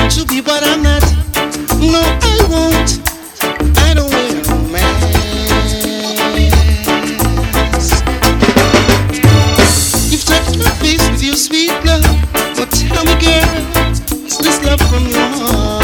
to be what I'm not. No, I won't. I don't wear a mask. You've touched my face with your sweet love. Well, tell me, girl, is this love from your heart?